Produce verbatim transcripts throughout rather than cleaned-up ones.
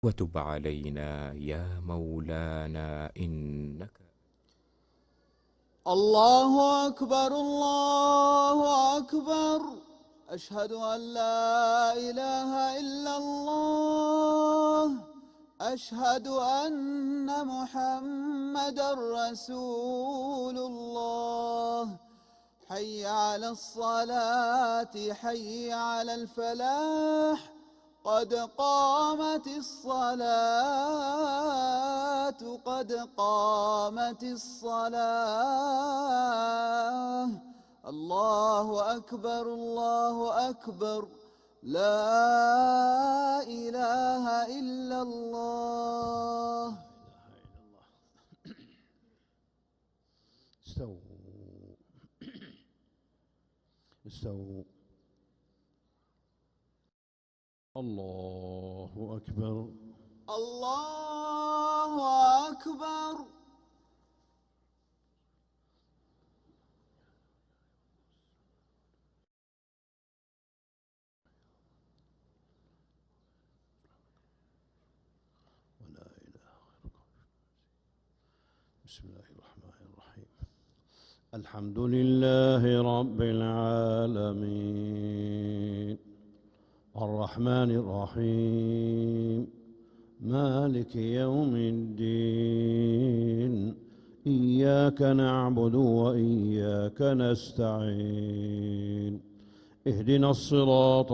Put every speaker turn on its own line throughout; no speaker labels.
وتب علينا يا مولانا إنك
الله أكبر الله أكبر. أشهد أن لا إله إلا الله. أشهد أن محمدا رسول الله. حي على الصلاة حي على الفلاح. قد قامت الصلاة قد قامت الصلاة. الله أكبر الله أكبر. لا إله إلا الله.
استووا استووا. الله أكبر
الله أكبر.
ولا إله غيرك. بسم الله الرحمن الرحيم. الحمد لله رب العالمين الرحمن الرحيم مالك يوم الدين. إياك نعبد وإياك نستعين. اهدنا الصراط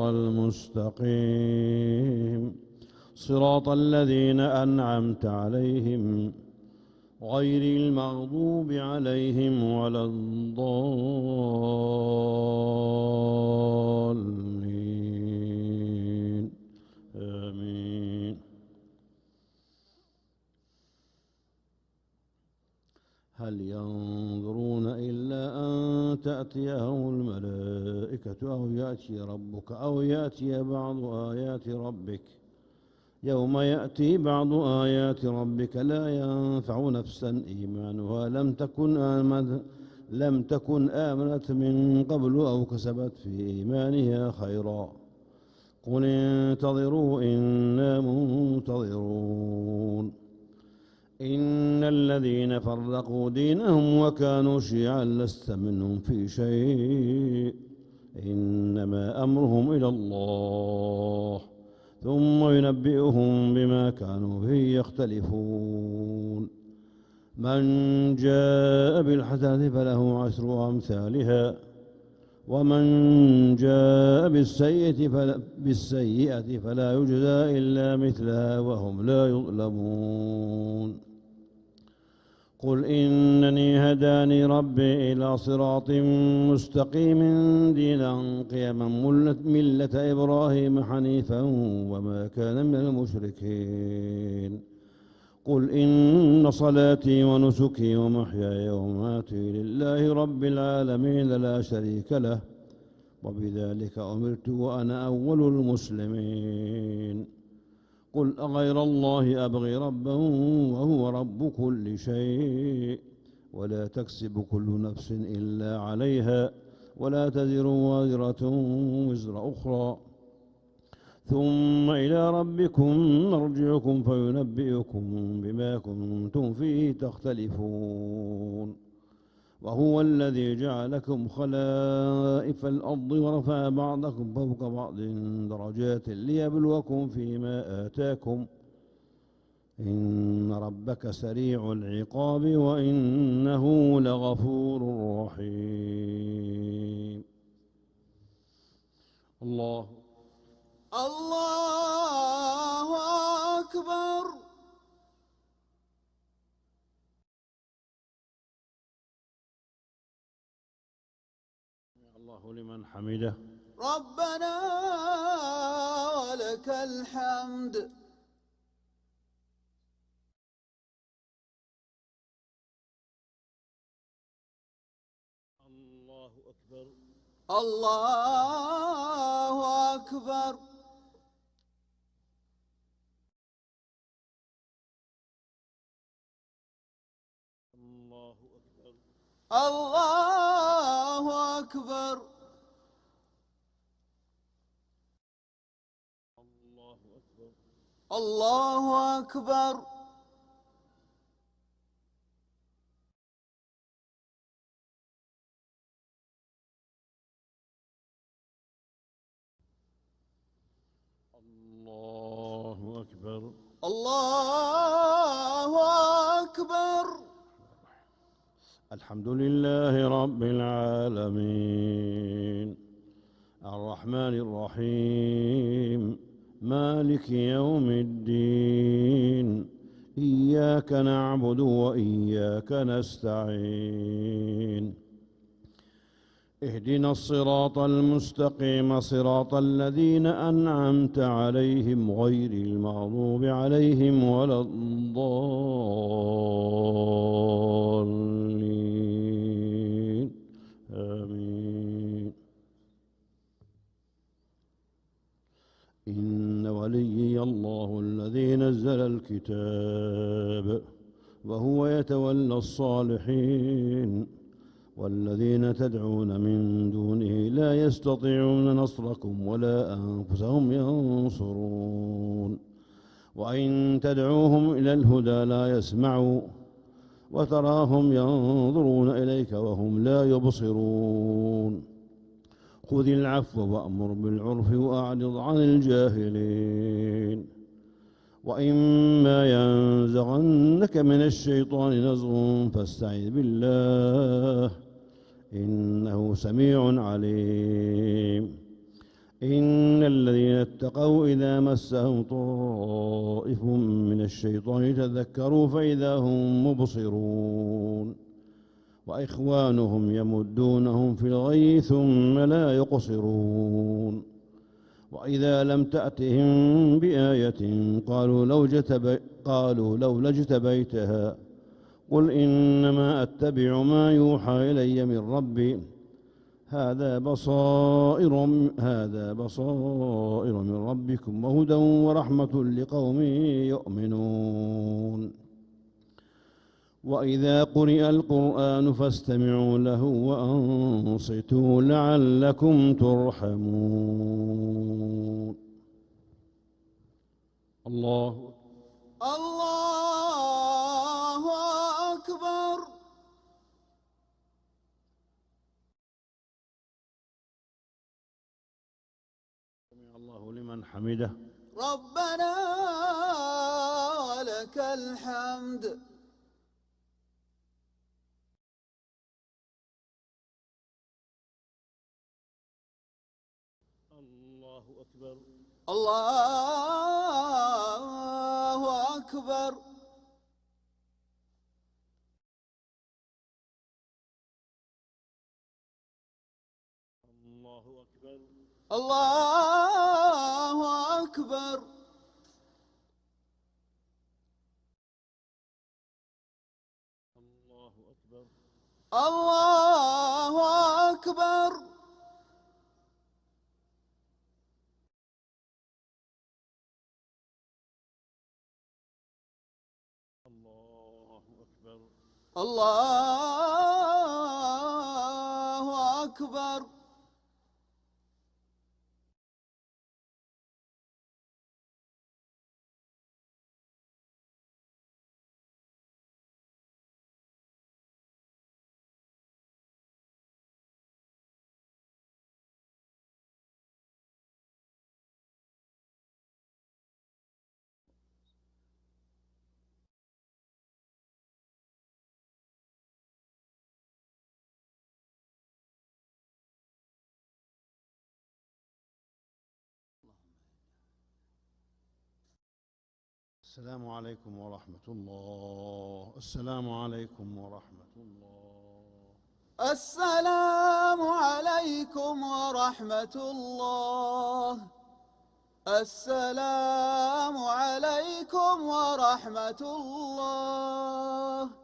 المستقيم صراط الذين أنعمت عليهم غير المغضوب عليهم ولا الضالين آمين. هل ينظرون إلا أن تأتيهم الملائكة أو يأتي ربك أو يأتي بعض آيات ربك. يوم يأتي بعض آيات ربك لا ينفع نفسا إيمانها لم تكن آمنت لم تكن آمنت من قبل أو كسبت في إيمانها خيرا. قل انتظروا إنا منتظرون. إن الذين فرقوا دينهم وكانوا شيعا لست منهم في شيء إنما أمرهم إلى الله ثم ينبئهم بما كانوا فيه يختلفون. من جاء بالحسنة فله عشر أمثالها ومن جاء بالسيئة فلا, بالسيئة فلا يجزى إلا مثلها وهم لا يظلمون. قل إنني هداني ربي إلى صراط مستقيم دينا قيما ملة إبراهيم حنيفا وما كان من المشركين. قل إن صلاتي ونسكي ومحياي ومماتي لله رب العالمين لا شريك له وبذلك أمرت وأنا أول المسلمين. قل أغير الله أبغي ربا وهو رب كل شيء ولا تكسب كل نفس إلا عليها ولا تزر وازرة وزر أخرى ثم إلى ربكم مرجعكم فينبئكم بما كنتم فيه تختلفون. وهو الذي جعلكم خلائف الأرض ورفع بعضكم فوق بعض درجات ليبلوكم فيما آتاكم إن ربك سريع العقاب وإنه لغفور رحيم. الله
الله أكبر.
الله لمن حمده.
ربنا ولك الحمد.
الله أكبر
الله أكبر.
الله أكبر
الله أكبر.
الله أكبر
الله أكبر.
الله أكبر.
الله أكبر.
الحمد لله رب العالمين الرحمن الرحيم مالك يوم الدين إياك نعبد وإياك نستعين اهدنا الصراط المستقيم صراط الذين أنعمت عليهم غير المغضوب عليهم ولا الضالين آمين. إن وليي الله الذي نزل الكتاب وهو يتولى الصالحين والذين تدعون من دونه لا يستطيعون نصركم ولا أنفسهم ينصرون وإن تدعوهم إلى الهدى لا يسمعوا وتراهم ينظرون إليك وهم لا يبصرون خذ العفو وأمر بالعرف وأعرض عن الجاهلين وإما ينزغنك من الشيطان نزغ فاستعذ بالله إنه سميع عليم. إن الذين اتقوا إذا مسهم طائف من الشيطان تذكروا فإذا هم مبصرون وإخوانهم يمدونهم في الغي ثم لا يقصرون وإذا لم تأتهم بآية قالوا لو جتبي قالوا لولا اجتبيتها قل إنما أتبع ما يوحى إلي من ربي هذا بصائر هذا بصائر من ربكم وهدى ورحمة لقوم يؤمنون. وإذا قرئ القرآن فاستمعوا له وأنصتوا لعلكم ترحمون. الله
الله أكبر.
سمع الله لمن حمده.
ربنا ولك الحمد.
الله أكبر.
الله أكبر.
الله أكبر.
الله أكبر.
الله أكبر.
الله أكبر.
الله أكبر.
الله أكبر.
السلام عليكم ورحمة الله. السلام عليكم ورحمة الله.
السلام عليكم ورحمة الله. السلام عليكم ورحمة الله.